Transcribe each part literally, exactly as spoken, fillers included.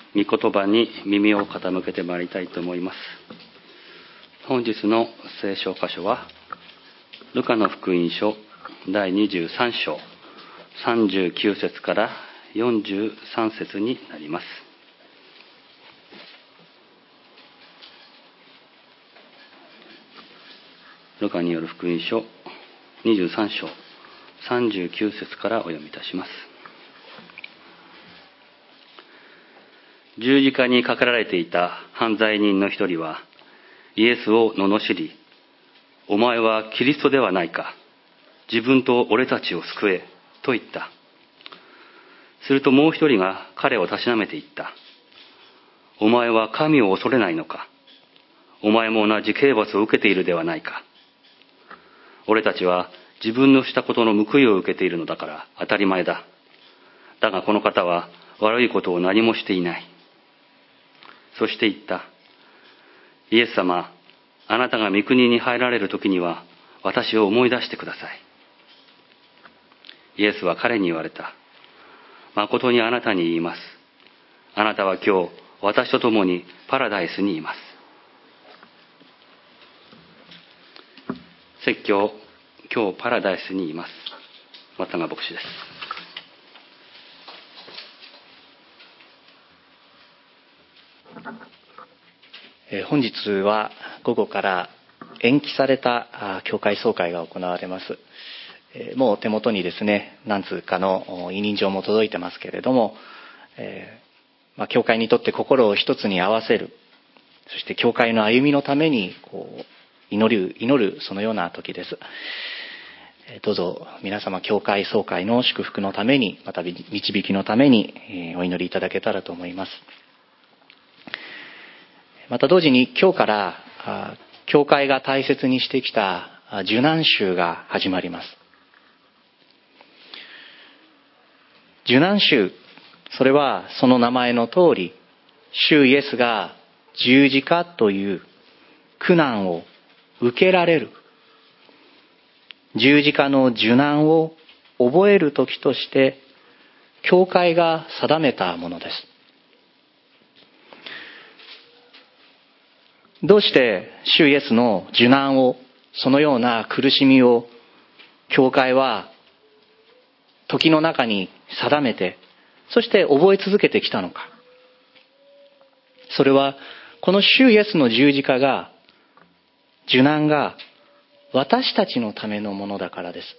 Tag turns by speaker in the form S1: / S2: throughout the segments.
S1: 御言葉に耳を傾けてまいりたいと思います。本日の聖書箇所はルカの福音書だいにじゅうさん章さんじゅうきゅう節からよんじゅうさん節になります。ルカによる福音書にじゅうさん章さんじゅうきゅう節からお読みいたします。十字架にかけられていた犯罪人の一人はイエスを罵り、お前はキリストではないか、自分と俺たちを救えと言った。するともう一人が彼をたしなめて言った。お前は神を恐れないのか、お前も同じ刑罰を受けているではないか。俺たちは自分のしたことの報いを受けているのだから当たり前だ。だがこの方は悪いことを何もしていない。そして言った。イエス様、あなたが御国に入られる時には私を思い出してください。イエスは彼に言われた。誠にあなたに言います。あなたは今日私と共にパラダイスにいます。説教、今日パラダイスにいます。渡賀牧師です。
S2: 本日は午後から延期された教会総会が行われます。もう手元にですね、何通かの委任状も届いてますけれども、えーまあ、教会にとって心を一つに合わせる、そして教会の歩みのためにこう祈る祈るそのような時です。どうぞ皆様教会総会の祝福のために、また導きのためにお祈りいただけたらと思います。また同時に今日から教会が大切にしてきた受難週が始まります。受難週、それはその名前の通り、主イエスが十字架という苦難を受けられる、十字架の受難を覚える時として教会が定めたものです。どうして主イエスの受難を、そのような苦しみを教会は時の中に定めて、そして覚え続けてきたのか。それはこの主イエスの十字架が、受難が私たちのためのものだからです。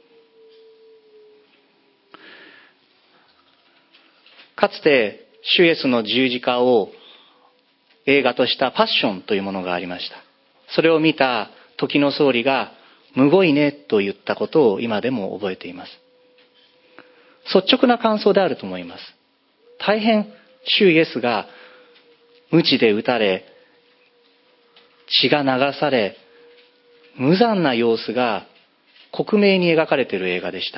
S2: かつて主イエスの十字架を映画としたパッションというものがありました。それを見た時の総理がむごいねと言ったことを今でも覚えています。率直な感想であると思います。大変主イエスが鞭で打たれ、血が流され、無残な様子が克明に描かれている映画でした。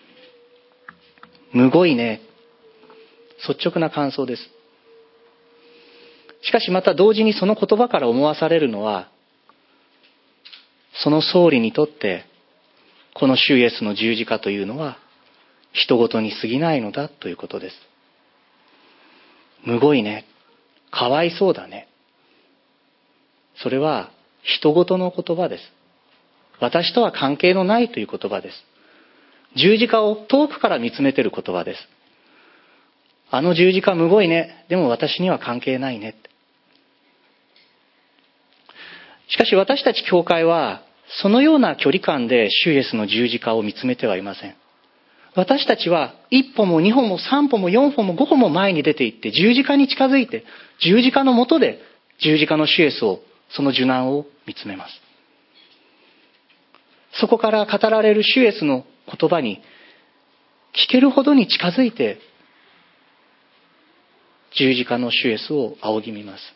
S2: むごいね、率直な感想です。しかしまた同時にその言葉から思わされるのは、その総理にとってこの主イエスの十字架というのは人事に過ぎないのだということです。むごいね、かわいそうだね、それは人事の言葉です。私とは関係のないという言葉です。十字架を遠くから見つめている言葉です。あの十字架むごいね、でも私には関係ないね。しかし私たち教会はそのような距離感で主イエスの十字架を見つめてはいません。私たちは一歩も二歩も三歩も四歩も五歩も前に出て行って十字架に近づいて、十字架の下で十字架の主イエスを、その受難を見つめます。そこから語られる主イエスの言葉に聞けるほどに近づいて十字架の主イエスを仰ぎ見ます。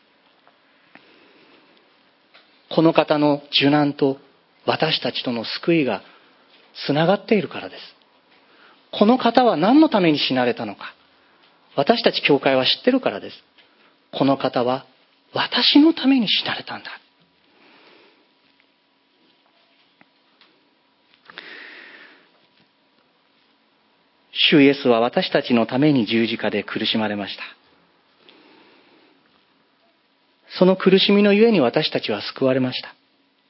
S2: この方の受難と私たちとの救いがつながっているからです。この方は何のために死なれたのか、私たち教会は知ってるからです。この方は私のために死なれたんだ。主イエスは私たちのために十字架で苦しまれました。 その苦しみのゆえに私たちは救われました。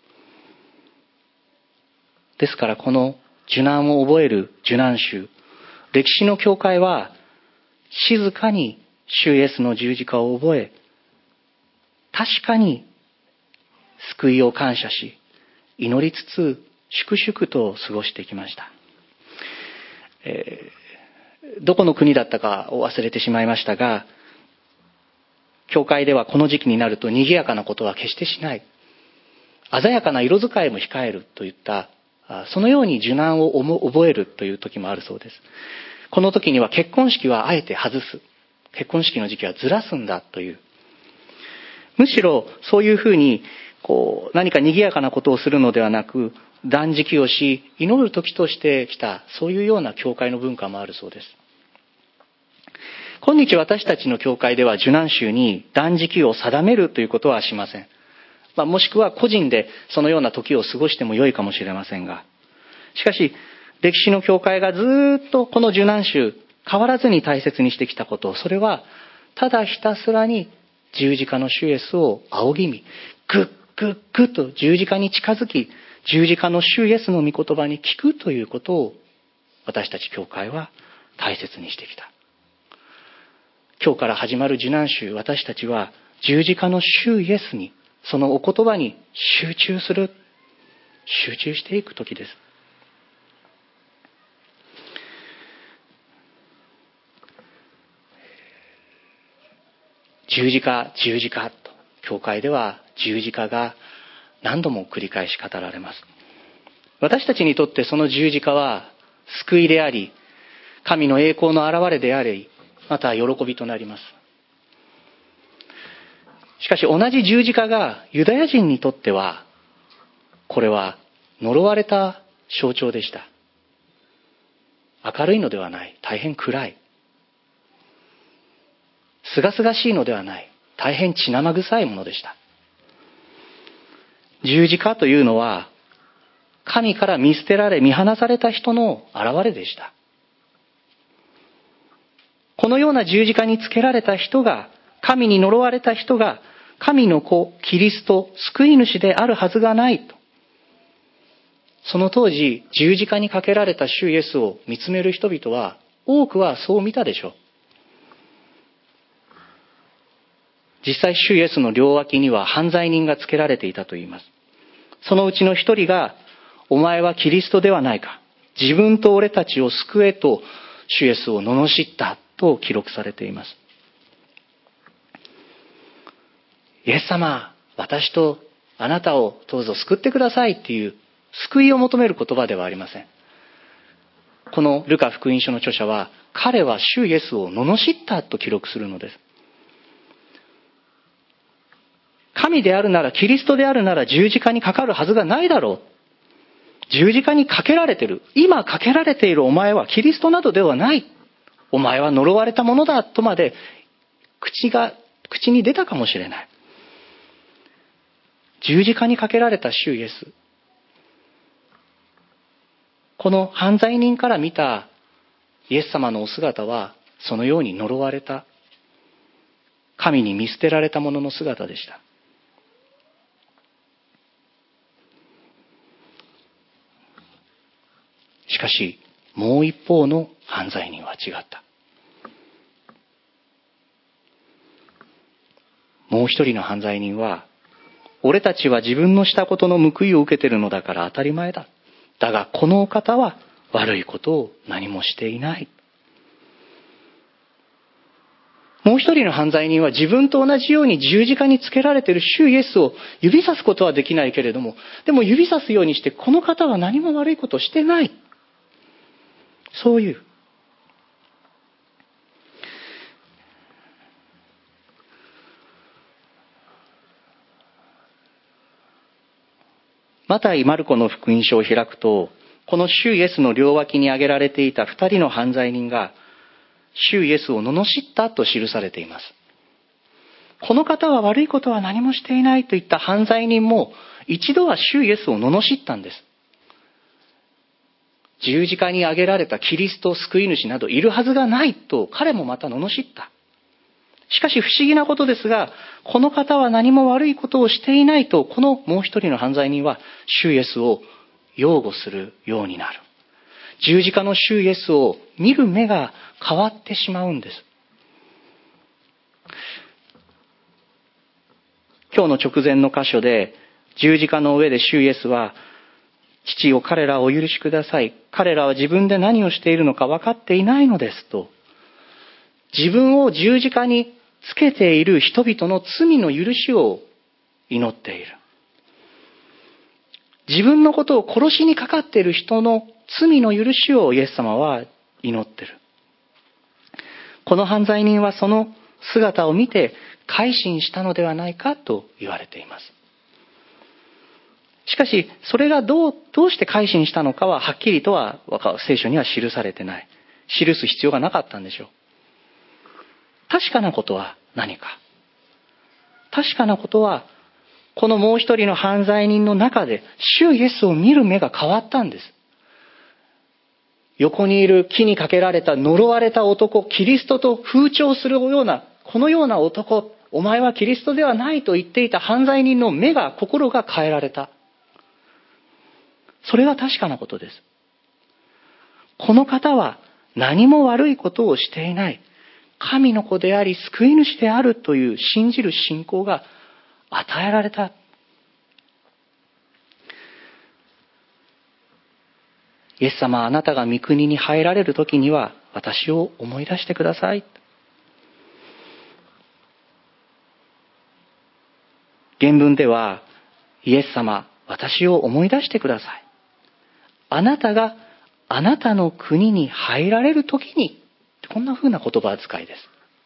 S2: ですからこの受難を覚える受難週、歴史の教会は静かに主イエスの十字架を覚え、確かに救いを感謝し、祈りつつ粛々と過ごしてきました。えー、どこの国だったかを忘れてしまいましたが、教会ではこの時期になると賑やかなことは決してしない。鮮やかな色使いも控えるといった、そのように受難を覚えるという時もあるそうです。この時には結婚式はあえて外す。結婚式の時期はずらすんだという。むしろそういうふうにこう何か賑やかなことをするのではなく、断食をし、祈る時としてきた、そういうような教会の文化もあるそうです。今日私たちの教会では受難週に断食を定めるということはしません。まあ、もしくは個人でそのような時を過ごしても良いかもしれませんが、しかし歴史の教会がずっとこの受難週変わらずに大切にしてきたこと、それはただひたすらに十字架の主イエスを仰ぎ見、ぐっぐっぐっと十字架に近づき、十字架の主イエスの御言葉に聞くということを私たち教会は大切にしてきた。今日から始まる受難週、私たちは十字架の主イエスに、そのお言葉に集中する、集中していく時です。十字架、十字架と教会では十字架が何度も繰り返し語られます。私たちにとってその十字架は救いであり、神の栄光の現れであり、また喜びとなります。しかし同じ十字架がユダヤ人にとっては、これは呪われた象徴でした。明るいのではない、大変暗い。すがすがしいのではない、大変血生臭いものでした。十字架というのは、神から見捨てられ見放された人の現れでした。このような十字架につけられた人が、神に呪われた人が、神の子、キリスト、救い主であるはずがないと。その当時、十字架にかけられた主イエスを見つめる人々は、多くはそう見たでしょう。実際、主イエスの両脇には犯罪人がつけられていたといいます。そのうちの一人が、お前はキリストではないか。自分と俺たちを救えと、主イエスを罵ったと記録されています。イエス様、私とあなたをどうぞ救ってくださいっていう救いを求める言葉ではありません。このルカ福音書の著者は、彼は主イエスを罵ったと記録するのです。神であるなら、キリストであるなら十字架にかかるはずがないだろう。十字架にかけられている。今かけられているお前はキリストなどではない。お前は呪われたものだとまで口が、口に出たかもしれない。十字架にかけられた主イエス。この犯罪人から見たイエス様のお姿は、そのように呪われた、神に見捨てられたものの姿でした。しかし、もう一方の犯罪人は違った。もう一人の犯罪人は、俺たちは自分のしたことの報いを受けているのだから当たり前だ。だがこのお方は悪いことを何もしていない。もう一人の犯罪人は自分と同じように十字架につけられている主イエスを指さすことはできないけれども、でも指さすようにしてこの方は何も悪いことをしてない。そういう。マタイ・マルコの福音書を開くと、この主イエスの両脇に挙げられていた二人の犯罪人が、主イエスを罵ったと記されています。この方は悪いことは何もしていないといった犯罪人も、一度は主イエスを罵ったんです。十字架に挙げられたキリスト救い主などいるはずがないと彼もまた罵った。 しかし不思議なことですが、この方は何も悪いことをしていないと、このもう一人の犯罪人は主イエスを擁護するようになる。十字架の主イエスを見る目が変わってしまうんです。今日の直前の箇所で、十字架の上で主イエスは、父よ、彼らをお許しください。彼らは自分で何をしているのか分かっていないのですと、自分を十字架につけている人々の罪の許しを祈っている。自分のことを殺しにかかっている人の罪の許しをイエス様は祈っている。この犯罪人はその姿を見て改心したのではないかと言われています。しかし、それがどう、どうして改心したのかははっきりとは聖書には記されてない。記す必要がなかったんでしょう。確かなことは何か。確かなことは、このもう一人の犯罪人の中で、主イエスを見る目が変わったんです。横にいる木にかけられた呪われた男、キリストと風潮するような、このような男、お前はキリストではないと言っていた犯罪人の目が、心が変えられた。それが確かなことです。この方は何も悪いことをしていない。神の子であり救い主であるという信じる信仰が与えられた。イエス様、あなたが御国に入られるときには私を思い出してください。原文では、イエス様、私を思い出してください。あなたがあなたの国に入られるときに、こんな風な言葉遣いです。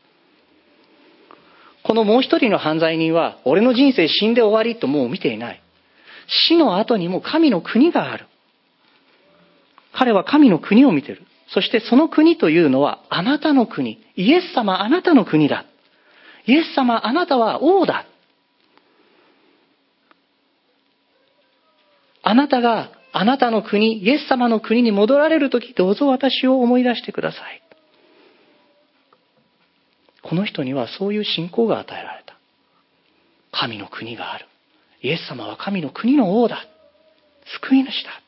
S2: このもう一人の犯罪人は、俺の人生死んで終わりともう見ていない。死の後にも神の国がある。彼は神の国を見ている。そしてその国というのはあなたの国。イエス様あなたの国だ。イエス様あなたは王だ。あなたがあなたの国、イエス様の国に戻られるとき、どうぞ私を思い出してください。この人にはそういう信仰が与えられた。神の国がある。イエス様は神の国の王だ。救い主だ。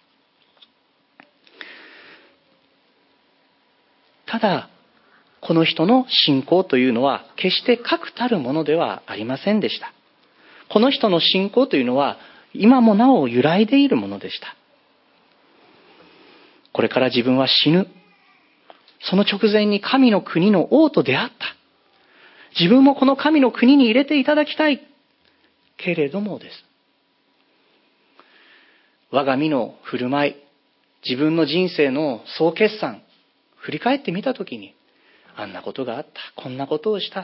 S2: ただ、この人の信仰というのは決して確たるものではありませんでした。この人の信仰というのは今もなお揺らいでいるものでした。これから自分は死ぬ。その直前に神の国の王と出会った。自分もこの神の国に入れていただきたい。けれどもです。我が身の振る舞い、自分の人生の総決算、振り返ってみたときに、あんなことがあった。こんなことをした。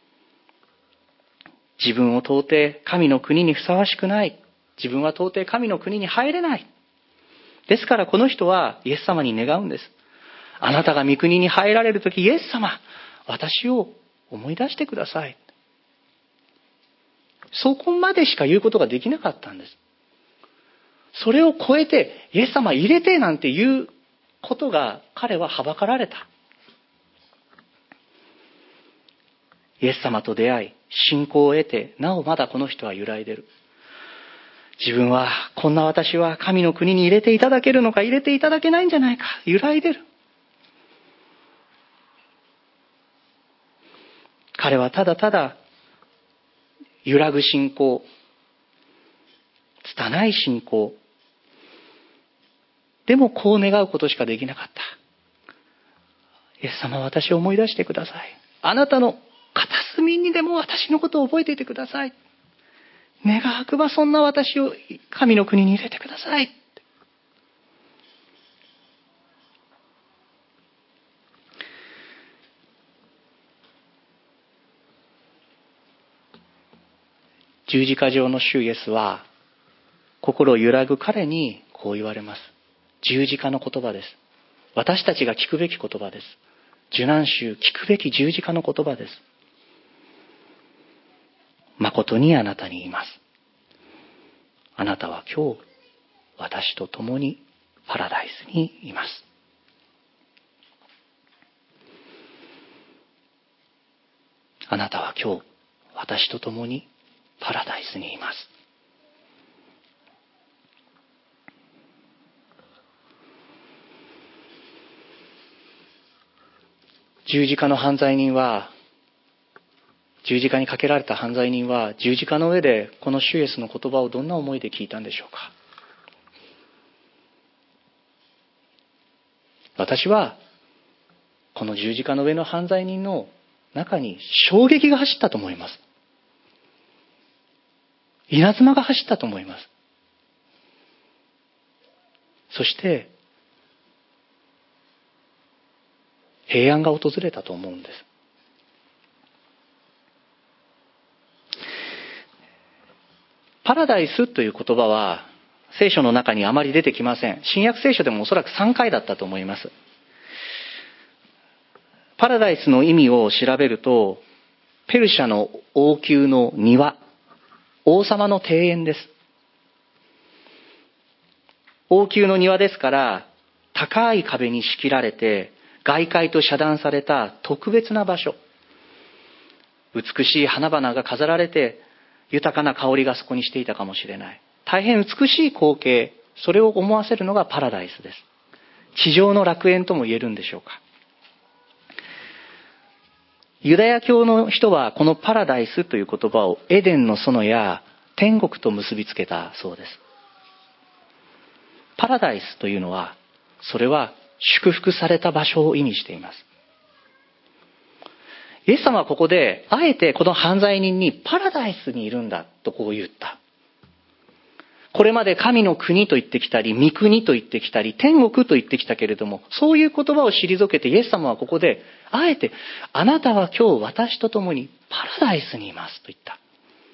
S2: 自分を到底神の国にふさわしくない。自分は到底神の国に入れない。ですからこの人はイエス様に願うんです。あなたが御国に入られるとき、イエス様、私を思い出してください。そこまでしか言うことができなかったんです。それを超えて、イエス様入れてなんていうことが彼ははばかられた。イエス様と出会い、信仰を得て、なおまだこの人は揺らいでる。自分は、こんな私は神の国に入れていただけるのか、入れていただけないんじゃないか、揺らいでる。彼はただただ、揺らぐ信仰、拙い信仰、でもこう願うことしかできなかった。イエス様、私を思い出してください。あなたの片隅にでも私のことを覚えていてください。願わくばそんな私を神の国に入れてください。十字架上の主イエスは、心揺らぐ彼にこう言われます。十字架の言葉です。私たちが聞くべき言葉です。受難週、聞くべき十字架の言葉です。誠にあなたに言います。あなたは今日、私と共にパラダイスにいます。 あなたは今日私と共にパラダイスにいます。十字架の犯罪人は、十字架にかけられた犯罪人は、十字架の上でこの主イエスの言葉をどんな思いで聞いたんでしょうか。私はこの十字架の上の犯罪人の中に衝撃が走ったと思います。稲妻が走ったと思います。そして平安が訪れたと思うんです。パラダイスという言葉は聖書の中にあまり出てきません。新約聖書でもおそらくさんかいだったと思います。パラダイスの意味を調べると、ペルシャの王宮の庭、王様の庭園です。王宮の庭ですから、高い壁に仕切られて、外界と遮断された特別な場所。美しい花々が飾られて、豊かな香りがそこにしていたかもしれない。大変美しい光景、それを思わせるのがパラダイスです。地上の楽園とも言えるんでしょうか。ユダヤ教の人はこのパラダイスという言葉をエデンの園や天国と結びつけたそうです。パラダイスというのは、それは祝福された場所を意味しています。イエス様はここであえてこの犯罪人にパラダイスにいるんだとこう言った。これまで神の国と言ってきたり、御国と言ってきたり、天国と言ってきたけれども、そういう言葉を退けてイエス様はここで、あえて、あなたは今日私と共にパラダイスにいますと言った。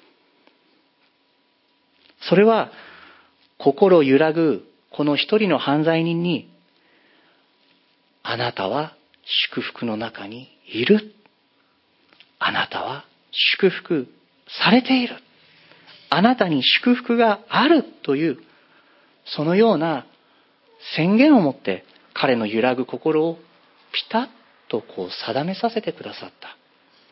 S2: それは、心揺らぐこの一人の犯罪人に、あなたは祝福の中にいる。あなたは祝福されている。あなたに祝福があるという、そのような宣言を持って彼の揺らぐ心をピタッとこう定めさせてくださった。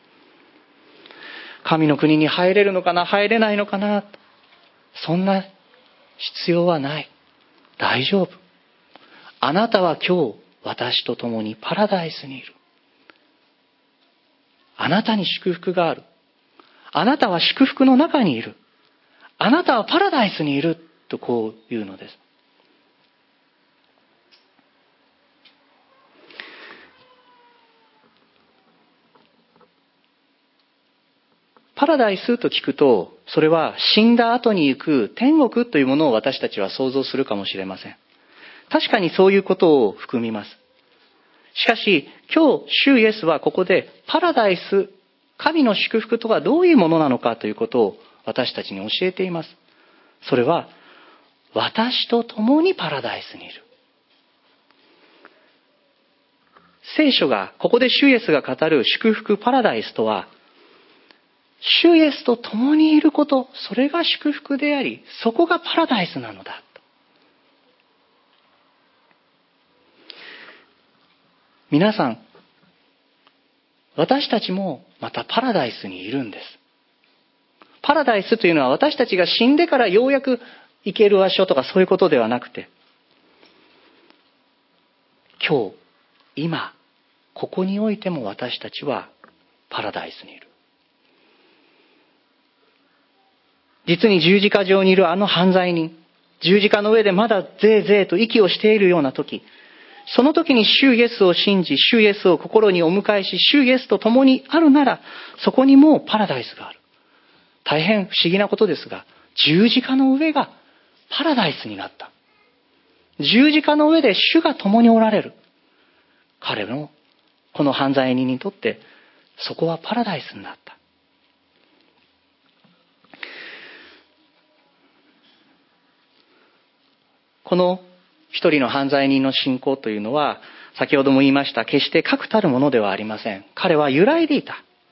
S2: 神の国に入れるのかな、入れないのかな、そんな必要はない。大丈夫。あなたは今日私と共にパラダイスにいる。あなたに祝福がある。あなたは祝福の中にいる。あなたはパラダイスにいるとこう言うのです。パラダイスと聞くと、それは死んだ後に行く天国というものを私たちは想像するかもしれません。確かにそういうことを含みます。しかし、今日、主イエスはここでパラダイス、神の祝福とはどういうものなのかということを私たちに教えています。それは、私と共にパラダイスにいる。聖書が、ここで主イエスが語る祝福パラダイスとは、主イエスと共にいること、それが祝福であり、そこがパラダイスなのだ。皆さん、私たちもまたパラダイスにいるんです。パラダイスというのは私たちが死んでからようやく行ける場所とかそういうことではなくて、今日、今、ここにおいても私たちはパラダイスにいる。実に十字架上にいるあの犯罪人、十字架の上でまだぜいぜいと息をしているような時、その時に主イエスを信じ、主イエスを心にお迎えし、主イエスと共にあるなら、そこにもうパラダイスがある。大変不思議なことですが、十字架の上がパラダイスになった。十字架の上で主が共におられる。彼のこの犯罪人にとってそこはパラダイスになった。この一人の犯罪人の信仰というのは、先ほども言いました、決して確たるものではありません。彼は揺らいでいた。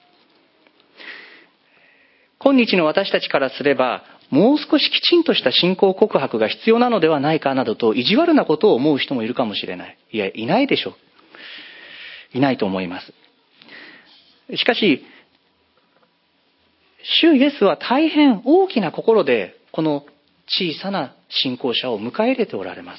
S2: 今日の私たちからすれば、もう少しきちんとした信仰告白が必要なのではないかなどと意地悪なことを思う人もいるかもしれない。いや、いないでしょう。いないと思います。しかし、 主イエスは大変大きな心でこの小さな信仰者を迎え入れておられます。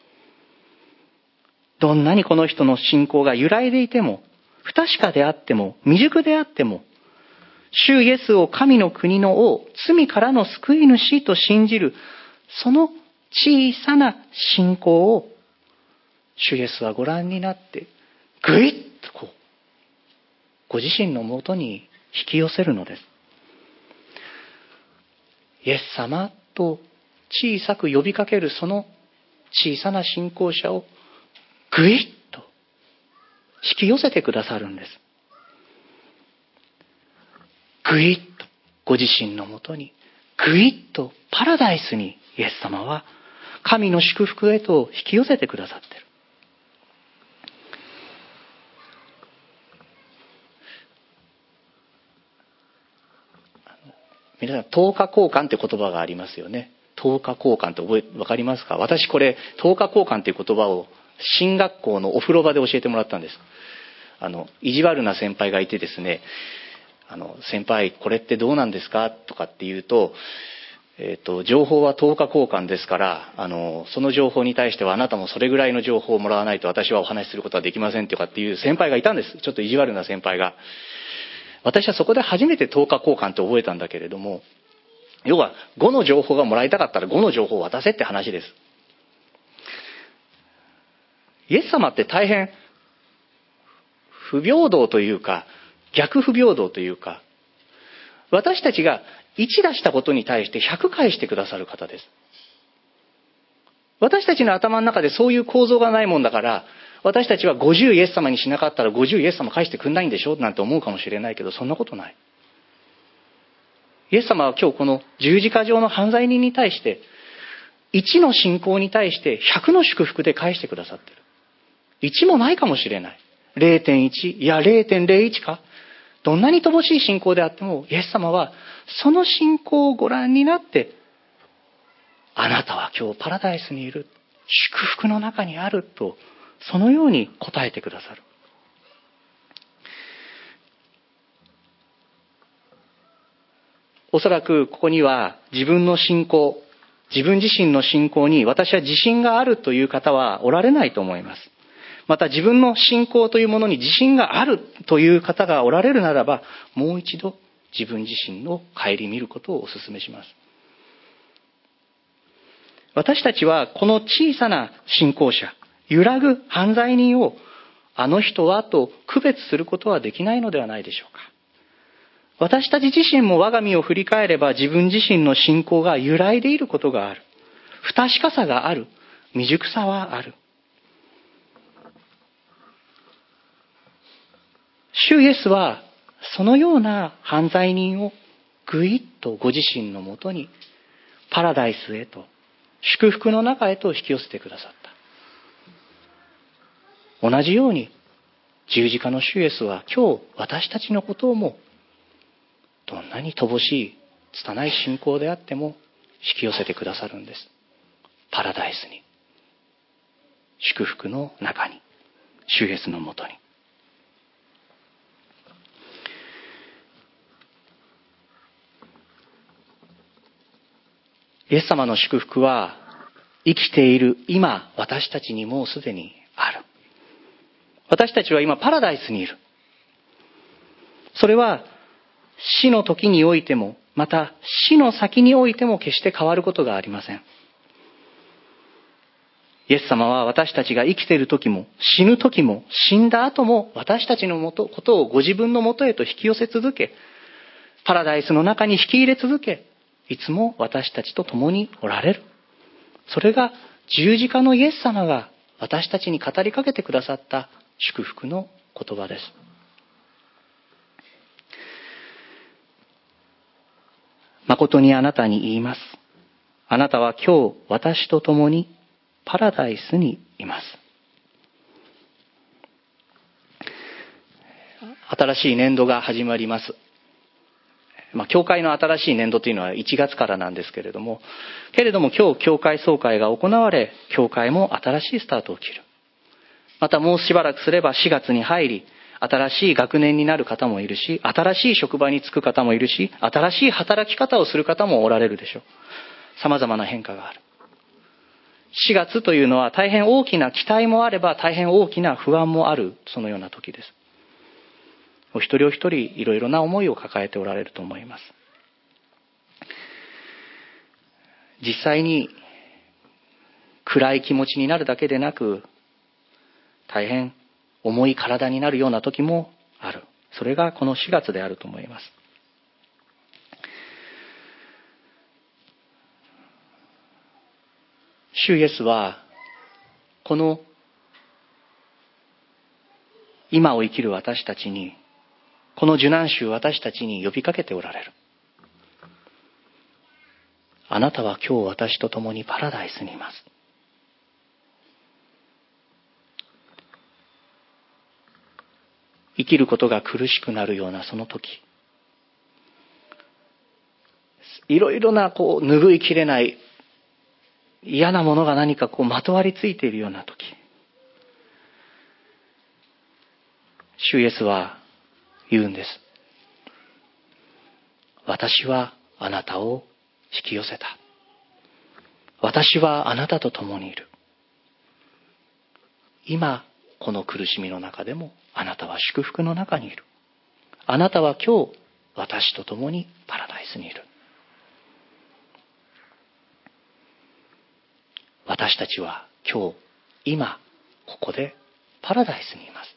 S2: どんなにこの人の信仰が揺らいでいても、不確かであっても、未熟であっても、主イエスを神の国の王、罪からの救い主と信じる、その小さな信仰を主イエスはご覧になって、ぐいっとこう、ご自身のもとに引き寄せるのです。イエス様と小さく呼びかけるその小さな信仰者をぐいっと引き寄せてくださるんです。ぐいっとご自身のもとに、ぐいっとパラダイスにイエス様は神の祝福へと引き寄せてくださっている。皆さん、等価交換って言葉がありますよね。等価交換って覚え、わかりますか？私これ、等価交換っていう言葉を進学校のお風呂場で教えてもらったんです。あの、意地悪な先輩がいてですね、あの、先輩、これってどうなんですかとかって言うと、えっと、情報は等価交換ですから、あの、その情報に対してはあなたもそれぐらいの情報をもらわないと私はお話しすることはできませんとかっていう先輩がいたんです。ちょっと意地悪な先輩が。私はそこで初めて等価交換って覚えたんだけれども、要はごの情報がもらいたかったらごの情報を渡せって話です。イエス様って大変不平等というか、逆不平等というか、私たちがいち出したことに対してひゃく返してくださる方です。私たちの頭の中でそういう構造がないもんだから、私たちはごじゅうイエス様にしなかったらごじゅうイエス様返してくんないんでしょなんて思うかもしれないけど、そんなことない。イエス様は今日この十字架上の犯罪人に対して、いちの信仰に対してひゃくの祝福で返してくださってる。いちもないかもしれない。れいてんいち、いや れいてんれいいち か。どんなに乏しい信仰であっても、イエス様はその信仰をご覧になって、あなたは今日パラダイスにいる。祝福の中にあると、そのように答えてくださる。おそらくここには自分の信仰、自分自身の信仰に私は自信があるという方はおられないと思います。また自分の信仰というものに自信があるという方がおられるならば、もう一度自分自身の顧みることをお勧めします。私たちはこの小さな信仰者、揺らぐ犯罪人をあの人はと区別することはできないのではないでしょうか。私たち自身も我が身を振り返れば自分自身の信仰が揺らいでいることがある。不確かさがある。未熟さはある。主イエスはそのような犯罪人をぐいっとご自身のもとにパラダイスへと、祝福の中へと引き寄せてくださった。同じように十字架の主イエスは今日私たちのことをもどんなに乏しい拙い信仰であっても引き寄せてくださるんです。パラダイスに、祝福の中に、主イエスのもとに。イエス様の祝福は生きている今私たちにもうすでにある。私たちは今パラダイスにいる。それは死の時においても、また死の先においても決して変わることがありません。イエス様は私たちが生きている時も、死ぬ時も、死んだ後も私たちのもとことをご自分のもとへと引き寄せ続け、パラダイスの中に引き入れ続け、いつも私たちと共におられる。それが十字架のイエス様が私たちに語りかけてくださった祝福の言葉です。誠にあなたに言います。あなたは今日私と共にパラダイスにいます。新しい年度が始まります。まあ、教会の新しい年度というのはいちがつからなんですけれども、けれども今日教会総会が行われ、教会も新しいスタートを切る。またもうしばらくすればしがつに入り、 新しい学年になる方もいるし、新しい職場に就く方もいるし、新しい働き方をする方もおられるでしょう。様々な変化がある。しがつというのは大変大きな期待もあれば大変大きな不安もある、そのような時です。お一人お一人いろいろな思いを抱えておられると思います。実際に暗い気持ちになるだけでなく、大変重い体になるような時もある。それがこのしがつであると思います。主イエスはこの今を生きる私たちに、この受難週私たちに呼びかけておられる。あなたは今日私と共にパラダイスにいます。生きることが苦しくなるようなその時、いろいろなこう拭いきれない嫌なものが何かこうまとわりついているような時、主イエスは言うんです。私はあなたを引き寄せた。私はあなたと共にいる。今この苦しみの中でもあなたは祝福の中にいる。あなたは今日私と共にパラダイスにいる。私たちは今日今ここでパラダイスにいます。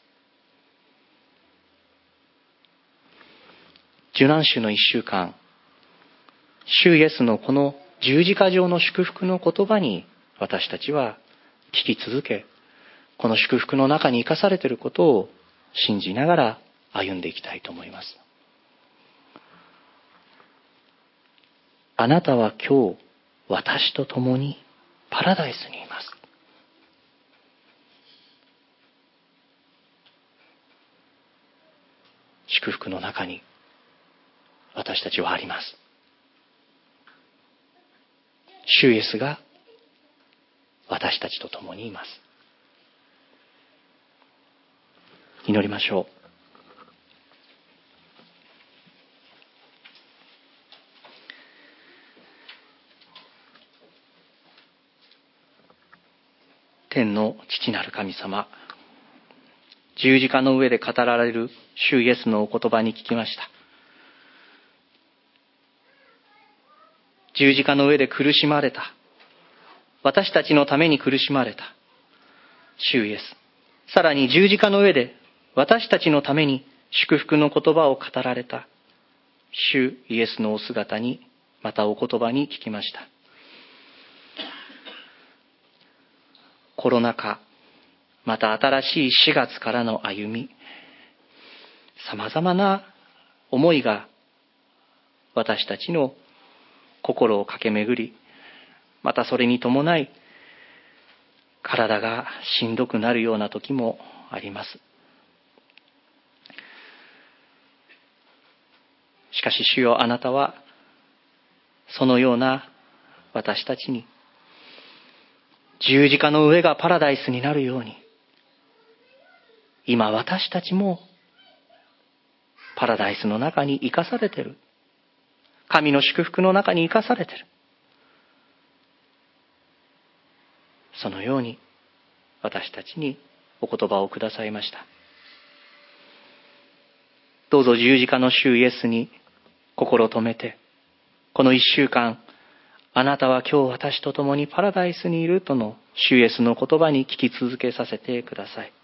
S2: 受難週の一週間、主イエスのこの十字架上の祝福の言葉に私たちは聞き続け、この祝福の中に生かされていることを信じながら歩んでいきたいと思います。あなたは今日私と共にパラダイスにいます。祝福の中に私たちはあります。主イエスが私たちと共にいます。祈りましょう。天の父なる神様、十字架の上で語られる主イエスのお言葉に聞きました。十字架の上で苦しまれた。私たちのために苦しまれた。主イエス。さらに十字架の上で私たちのために祝福の言葉を語られた主イエスのお姿に、またお言葉に聞きました。コロナ禍、また新しいしがつからの歩み、様々な思いが私たちの心を駆け巡り、またそれに伴い体がしんどくなるような時もあります。しかし主よ、あなたはそのような私たちに十字架の上がパラダイスになるように、今私たちもパラダイスの中に生かされている。神の祝福の中に生かされている。そのように私たちにお言葉をくださいました。どうぞ十字架の主イエスに心を留めて、この一週間、あなたは今日私と共にパラダイスにいるとの主イエスの言葉に聞き続けさせてください。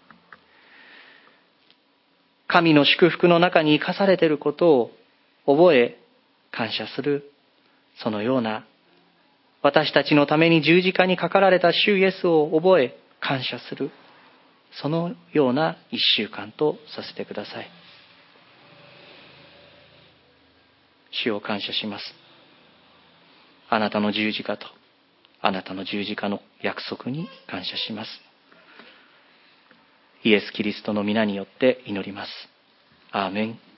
S2: 神の祝福の中に生かされていることを覚え感謝する、そのような私たちのために十字架にかかられた主イエスを覚え感謝する、そのような一週間とさせてください。主を感謝します。あなたの十字架とあなたの十字架の約束に感謝します。イエス・キリストの皆によって祈ります。アーメン。